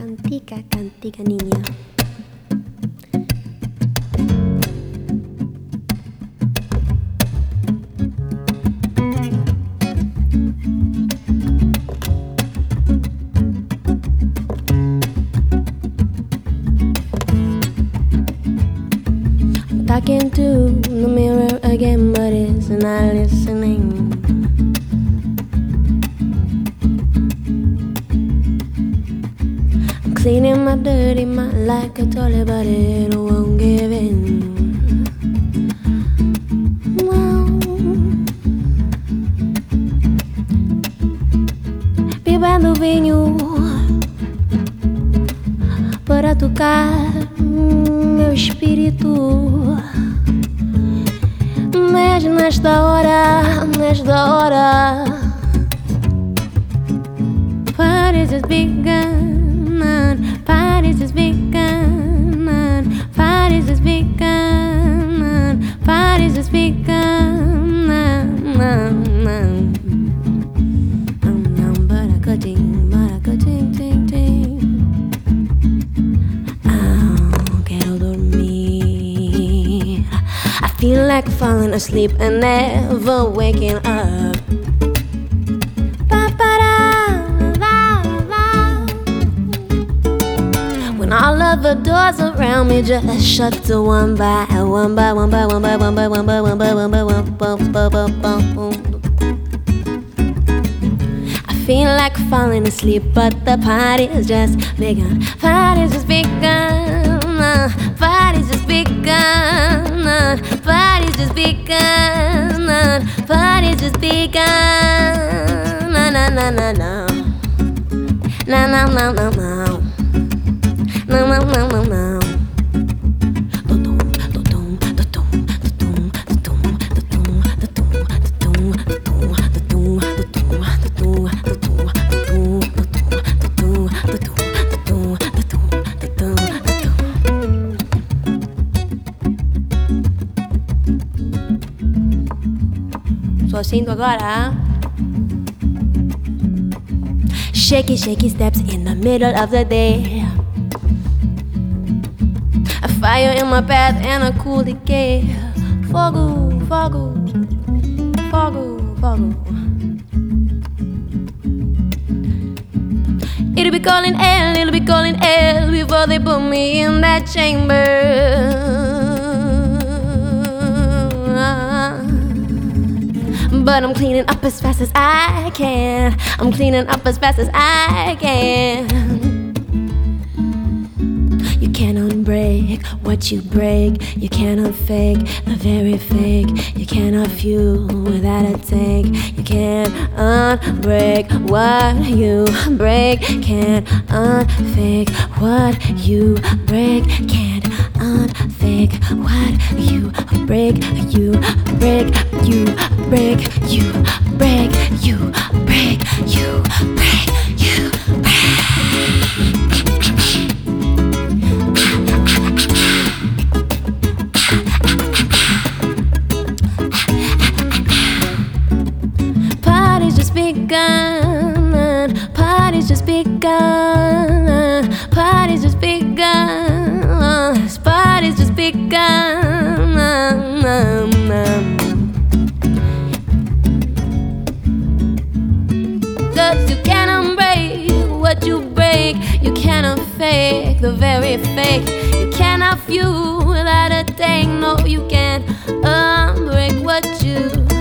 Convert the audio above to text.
cantica, cantica niña. Talking to the mirror again, but it's not listening. I'm cleaning my dirty mind like a toilet, but it won't give in. Well, vivendo vinho para tocar meu espírito. Mas nesta hora, party's just begun, party's just begun, party's just begun, party's just begun. Baracoting, baracoting, ting, ting. Quero dormir. I feel like falling asleep and never waking up. When all of the doors around me just shut to one by one. I feel like falling asleep, but the party's just begun. Party's just begun. Party's just begun. Party's just begun. Party's just begun. Na na na na na. Na na na na na. Na na na na na. Só sinto agora. Shaky, shaky steps in the middle of the day. A fire in my path and a cool decay. Fogo, fogo, fogo, fogo. It'll be calling hell before they put me in that chamber. But I'm cleaning up as fast as I can. I'm cleaning up as fast as I can. You cannot break what you break. You cannot fake the very fake. You cannot fuel without a tank. You can't unbreak what you break. Can't unfake what you break. Can't unfake what you break. You break, you break, you break, you break, you break, you break. Party's just begun. Party's just begun. Party's just begun. Party's just begun. Cause you cannot break what you break. You cannot fake the very fake. You cannot fuel without a tank. No, you can't break what you